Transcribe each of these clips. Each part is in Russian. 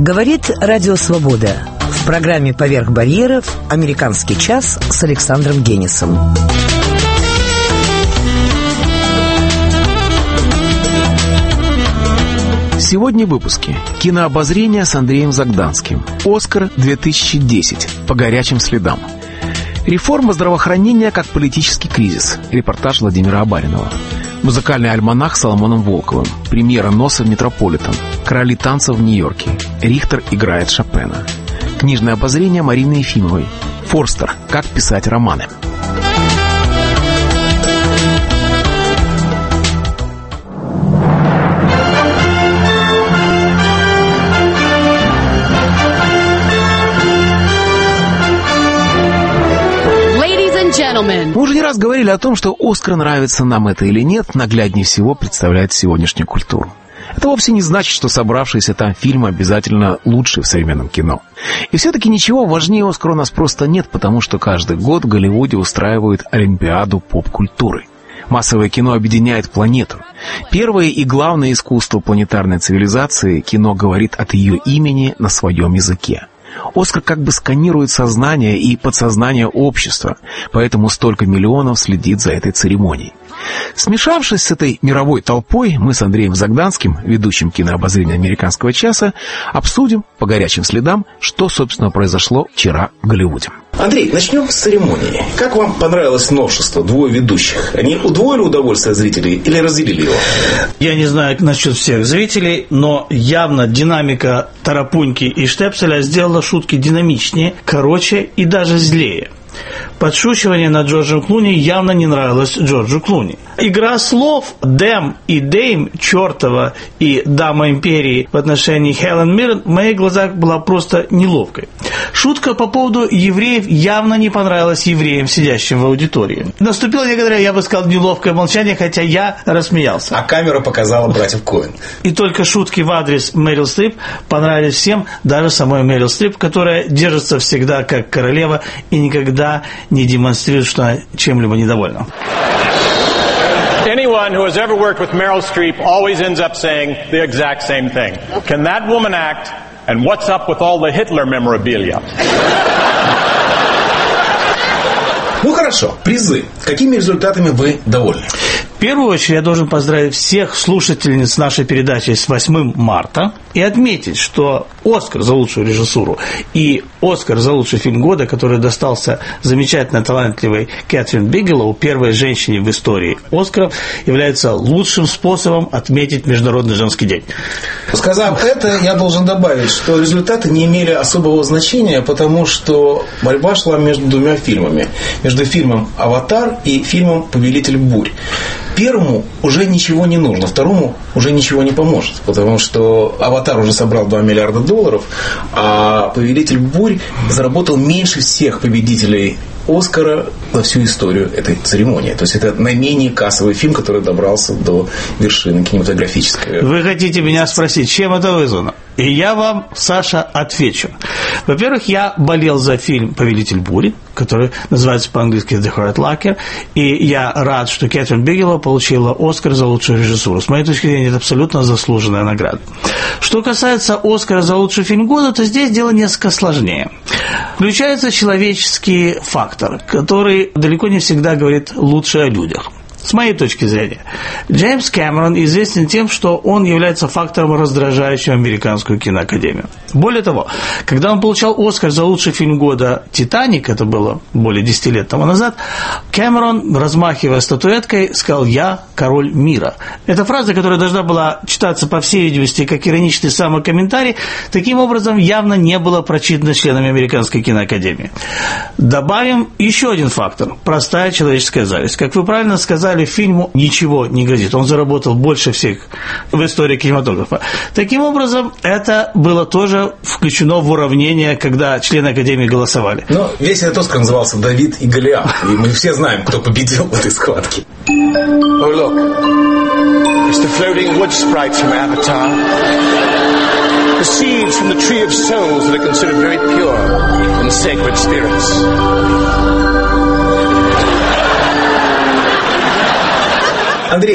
Говорит Радио Свобода. В программе «Поверх барьеров» «Американский час» с Александром Генисом. Сегодня в выпуске. Кинообозрение с Андреем Загданским. «Оскар 2010. По горячим следам». Реформа здравоохранения как политический кризис. Репортаж Владимира Абаринова. Музыкальный альманах с Соломоном Волковым. Премьера носа в Метрополитен. Короли танцев в Нью-Йорке. Рихтер играет Шопена. Книжное обозрение Марины Ефимовой. Форстер. Как писать романы. Мы уже не раз говорили о том, что «Оскар», нравится нам это или нет, нагляднее всего представляет сегодняшнюю культуру. Это вовсе не значит, что собравшиеся там фильмы обязательно лучшие в современном кино. И все-таки ничего важнее «Оскара» у нас просто нет, потому что каждый год в Голливуде устраивают Олимпиаду поп-культуры. Массовое кино объединяет планету. Первое и главное искусство планетарной цивилизации — кино говорит от ее имени на своем языке. «Оскар» как бы сканирует сознание и подсознание общества, поэтому столько миллионов следит за этой церемонией. Смешавшись с этой мировой толпой, мы с Андреем Загданским, ведущим кинообозрения «Американского часа», обсудим по горячим следам, что, собственно, произошло вчера в Голливуде. Андрей, начнем с церемонии. Как вам понравилось новшество «Двое ведущих»? Они удвоили удовольствие зрителей или разделили его? Я не знаю насчет всех зрителей, но явно динамика Тарапуньки и Штепселя сделала шутки динамичнее, короче и даже злее. Подшучивание над Джорджем Клуни явно не нравилось Джорджу Клуни. Игра слов «Дэм» и «Дейм», «Чертова» и «Дама империи» в отношении Хелен Миррен в моих глазах была просто неловкой. Шутка по поводу евреев явно не понравилась евреям, сидящим в аудитории. Наступило некоторое, я бы сказал, неловкое молчание, хотя я рассмеялся. А камера показала братьев Коэн. И только шутки в адрес Мэрил Стрип понравились всем, даже самой Мэрил Стрип, которая держится всегда как королева и никогда не демонстрирует, что она чем-либо недовольна. Anyone who has ever worked with Meryl Streep always ends up saying the exact same thing. Can that woman act? And what's up with all the Hitler memorabilia? Ну хорошо, призы. Какими результатами вы довольны? В первую очередь я должен поздравить всех слушательниц нашей передачи с 8 марта и отметить, что «Оскар» за лучшую режиссуру и «Оскар» за лучший фильм года, который достался замечательно талантливой Кэтрин Бигелоу, первой женщине в истории «Оскаров», является лучшим способом отметить Международный женский день. Сказав это, я должен добавить, что результаты не имели особого значения, потому что борьба шла между двумя фильмами. Между фильмом «Аватар» и фильмом «Повелитель бурь». Первому уже ничего не нужно, второму уже ничего не поможет, потому что «Аватар» уже собрал $2 миллиарда, а «Повелитель бурь» заработал меньше всех победителей «Оскара» за всю историю этой церемонии. То есть это наименее кассовый фильм, который добрался до вершины кинематографической. Вы хотите меня спросить, чем это вызвано? И я вам, Саша, отвечу. Во-первых, я болел за фильм «Повелитель бури», который называется по-английски «The Hurt Locker», и я рад, что Кэтрин Бигелоу получила «Оскар» за лучшую режиссуру. С моей точки зрения, это абсолютно заслуженная награда. Что касается «Оскара» за лучший фильм года, то здесь дело несколько сложнее. Включается человеческий фактор, который далеко не всегда говорит лучше о людях. С моей точки зрения, Джеймс Кэмерон известен тем, что он является фактором, раздражающим американскую киноакадемию. Более того, когда он получал «Оскар» за лучший фильм года «Титаник», это было более 10 лет тому назад, Кэмерон, размахивая статуэткой, сказал «Я король мира». Эта фраза, которая должна была читаться, по всей видимости, как ироничный самокомментарий, таким образом явно не была прочитана членами американской киноакадемии. Добавим еще один фактор – простая человеческая зависть. Как вы правильно сказали, фильму ничего не грозит. Он заработал больше всех в истории кинематографа. Таким образом, это было тоже включено в уравнение, когда члены Академии голосовали. Но весь этот «Оскар» назывался «Давид и Голиаф». И мы все знаем, кто победил в этой схватке. Oh, look. It's the floating wood sprites from Avatar. The seeds from the tree of souls that are considered very pure and sacred spirits. Андрей, а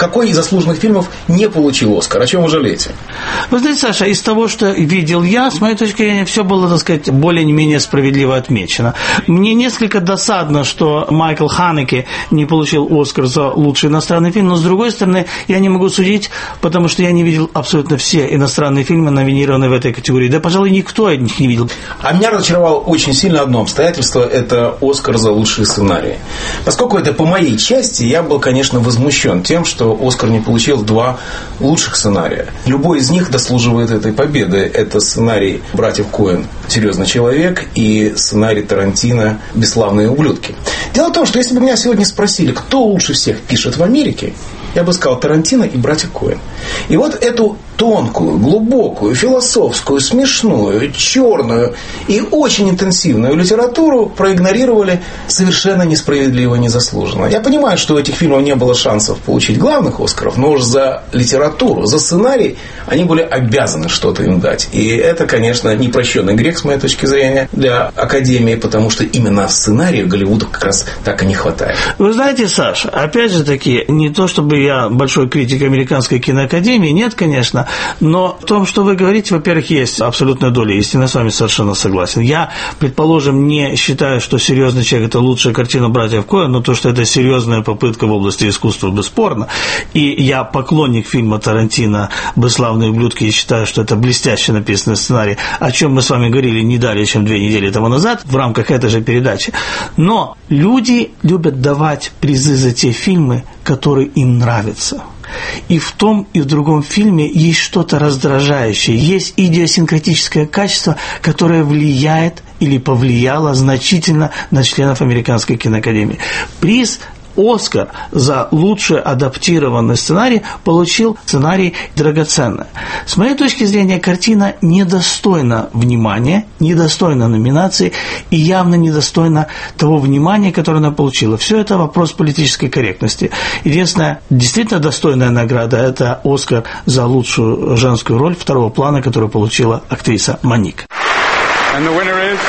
какой из заслуженных фильмов не получил «Оскар»? О чем вы жалеете? Вы знаете, Саша, из того, что видел я, с моей точки зрения, все было, так сказать, более-менее справедливо отмечено. Мне несколько досадно, что Майкл Ханеке не получил «Оскар» за лучший иностранный фильм, но, с другой стороны, я не могу судить, потому что я не видел абсолютно все иностранные фильмы, номинированные в этой категории. Да, пожалуй, никто из них не видел. А меня разочаровало очень сильно одно обстоятельство – это «Оскар» за лучшие сценарии. Поскольку это по моей части, я был, конечно, возмущен тем, что «Оскар» не получил 2 лучших сценария. Любой из них дослуживает этой победы. Это сценарий братьев Коэн «Серьезный человек» и сценарий Тарантино «Бесславные ублюдки». Дело в том, что если бы меня сегодня спросили, кто лучше всех пишет в Америке, я бы сказал Тарантино и братья Коэн. И вот эту тонкую, глубокую, философскую, смешную, черную и очень интенсивную литературу проигнорировали совершенно несправедливо и незаслуженно. Я понимаю, что у этих фильмов не было шансов получить главных «Оскаров», но уж за литературу, за сценарий они были обязаны что-то им дать. И это, конечно, непрощенный грех, с моей точки зрения, для Академии, потому что именно сценарию Голливуду как раз так и не хватает. Вы знаете, Саша, опять же таки, не то чтобы я большой критик Американской киноакадемии, нет, конечно, но в том, что вы говорите, во-первых, есть абсолютная доля истины, с вами совершенно согласен. Я, предположим, не считаю, что «Серьезный человек» – это лучшая картина братьев Коэн, но то, что это серьезная попытка в области искусства, бесспорно. И я поклонник фильма Тарантино «Бесславные ублюдки» и считаю, что это блестяще написанный сценарий, о чем мы с вами говорили не далее, чем 2 недели тому назад в рамках этой же передачи. Но люди любят давать призы за те фильмы, которые им нравятся. И в том, и в другом фильме есть что-то раздражающее, есть идиосинкратическое качество, которое влияет или повлияло значительно на членов Американской киноакадемии. Приз «Оскар» за лучший адаптированный сценарий получил сценарий «Драгоценное». С моей точки зрения, картина недостойна внимания, недостойна номинации и явно недостойна того внимания, которое она получила. Все это вопрос политической корректности. Единственная действительно достойная награда – это «Оскар» за лучшую женскую роль 2-го плана, которую получила актриса Моник. And the winner is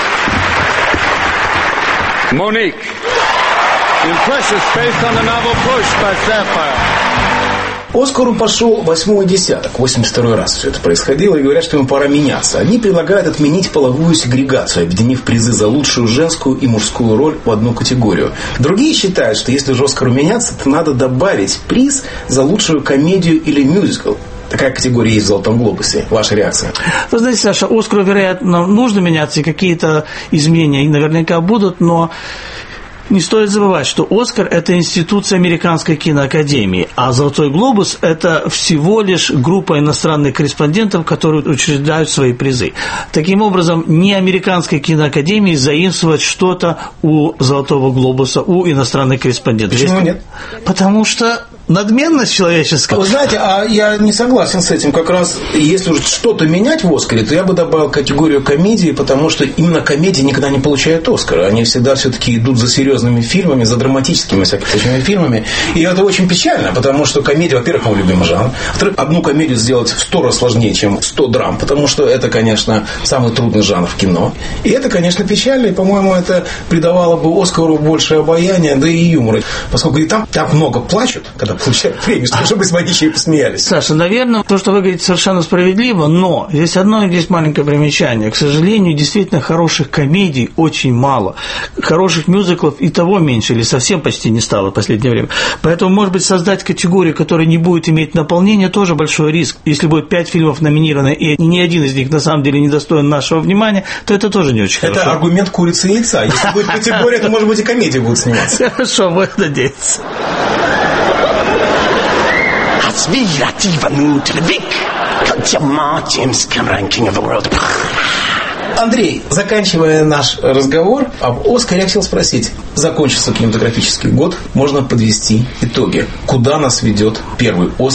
Monique. Impressive based on the novel Push by Sapphire. «Оскару» пошел 8-й десяток, 82-й раз все это происходило, и говорят, что ему пора меняться. Одни предлагают отменить половую сегрегацию, объединив призы за лучшую женскую и мужскую роль в одну категорию. Другие считают, что если же «Оскару» меняться, то надо добавить приз за лучшую комедию или мюзикл. Такая категория есть в «Золотом глобусе». Ваша реакция? Вы знаете, Саша, «Оскару», вероятно, нужно меняться, и какие-то изменения наверняка будут, но не стоит забывать, что «Оскар» – это институция Американской киноакадемии, а «Золотой глобус» – это всего лишь группа иностранных корреспондентов, которые учреждают свои призы. Таким образом, не Американской киноакадемии заимствовать что-то у «Золотого глобуса», у иностранных корреспондентов. Почему нет? Потому что надменность человеческая. Вы знаете, а я не согласен с этим. Как раз, если уж что-то менять в «Оскаре», то я бы добавил категорию комедии, потому что именно комедии никогда не получают «Оскара». Они всегда все-таки идут за серьезными фильмами, за драматическими всякими фильмами. И это очень печально, потому что комедия, во-первых, мой любимый жанр. Во-вторых, одну комедию сделать в 100 раз сложнее, чем 100 драм, потому что это, конечно, самый трудный жанр в кино. И это, конечно, печально, и, по-моему, это придавало бы «Оскару» больше обаяния, да и юмора. Поскольку и там так много плачут, когда получают премию, чтобы смогичи и посмеялись. Саша, наверное, то, что вы говорите, совершенно справедливо, но здесь одно, здесь маленькое примечание. К сожалению, действительно, хороших комедий очень мало. Хороших мюзиклов и того меньше, или совсем почти не стало в последнее время. Поэтому, может быть, создать категорию, которая не будет иметь наполнения, тоже большой риск. Если будет 5 фильмов номинировано, и ни один из них на самом деле не достоин нашего внимания, то это тоже не очень хорошо. Это аргумент курицы и яйца. Если будет категория, то, может быть, и комедии будут сниматься. Хорошо, будем надеяться. Андрей, заканчивая наш разговор об «Оскаре», я хотел спросить. Закончился кинематографический год, можно подвести итоги. Куда нас ведет первый «Оскар»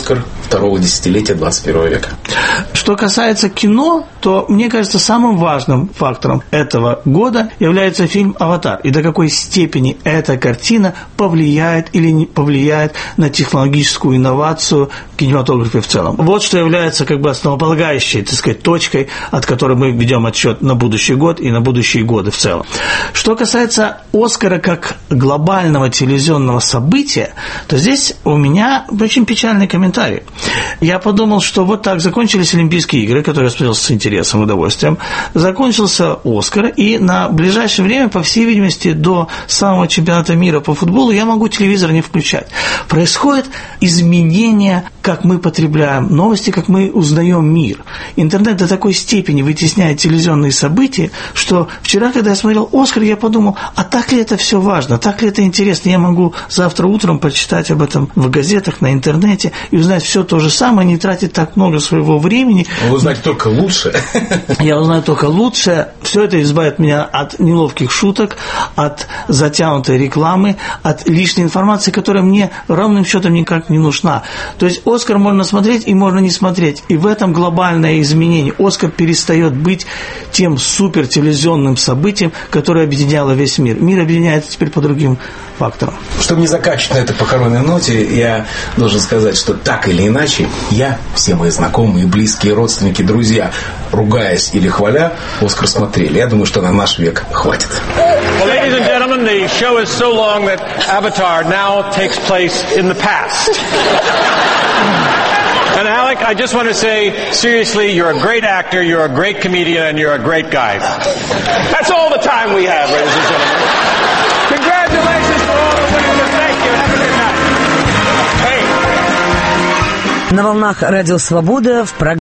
второго десятилетия 21 века. Что касается кино, то, мне кажется, самым важным фактором этого года является фильм «Аватар». И до какой степени эта картина повлияет или не повлияет на технологическую инновацию в кинематографе в целом. Вот что является как бы основополагающей, так сказать, точкой, от которой мы ведем отсчет на будущий год и на будущие годы в целом. Что касается «Оскара» как глобального телевизионного события, то здесь у меня очень печальный комментарий. Я подумал, что вот так закончились Олимпийские игры, которые я смотрел с интересом и удовольствием, закончился «Оскар», и на ближайшее время, по всей видимости, до самого чемпионата мира по футболу я могу телевизор не включать. Происходит изменение, как мы потребляем новости, как мы узнаем мир. Интернет до такой степени вытесняет телевизионные события, что вчера, когда я смотрел «Оскар», я подумал, а так ли это все важно, так ли это интересно? Я могу завтра утром прочитать об этом в газетах, на интернете и узнать все то же самое, не тратить так много своего времени. Вы узнаете только лучше. Я узнаю только лучше. Все это избавит меня от неловких шуток, от затянутой рекламы, от лишней информации, которая мне ровным счетом никак не нужна. То есть «Оскар» можно смотреть и можно не смотреть. И в этом глобальное изменение. «Оскар» перестает быть тем супертелевизионным событием, которое объединяло весь мир. Мир объединяется теперь по другим факторам. Чтобы не заканчивать на этой похоронной ноте, я должен сказать, что так или иначе, я, все мои знакомые, близкие, родственники, друзья, ругаясь или хваля, «Оскар» смотрели. Я думаю, что на наш век хватит. Well, ladies and gentlemen, the show is so long that Avatar now takes place in the past. And Alec, I just want to say, seriously, you're a great actor, you're a great comedian, and you're a great guy. That's all the time we have, ladies and gentlemen. Congratulations to all the winners. Thank you. Have a good night. Hey. На волнах Радио Свобода в программе